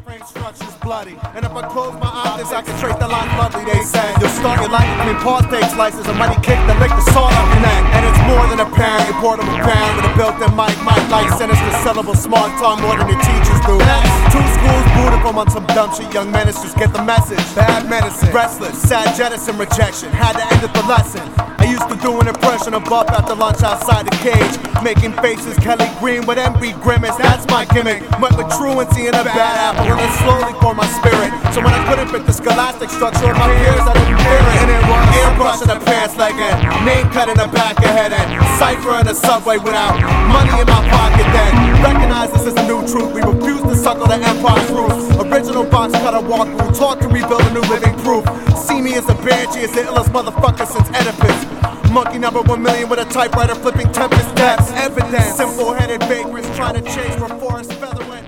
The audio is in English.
A-frame structure's bloody. And if I close my eyes, I can trace the line lovely, they say. You'll start your life, pause take slices, a money kick that lick the salt off your neck. And it's more than apparent, you're portable parent with a built-in mic like sinister syllable, smart tongue more than your teachers do. Two schools booted from on some dumb shit, young ministers get the message. Bad medicine, restless, sad jettison, rejection, had to end at the lesson. I used to do an impression of Buff after lunch outside the cage, making faces Kelly Green with envy grimace, that's my gimmick. Went with truancy and a bad apple, and then slowly formed my spirit. So when I couldn't fit the scholastic structure of my peers, I didn't fear it. And it was airbrush in the pants leg and name cut in the back of head and cipher in the subway without money in my pocket then. Recognize this is a new truth, we refuse to suckle the empire's roof. Original box cutter walkthrough, taught to rebuild a new living proof. See me as a banshee, as the illest motherfucker since Oedipus. Monkey number 1 million with a typewriter flipping tempest steps. Evidence, simple-headed vagrants trying to chase for forest featherweight.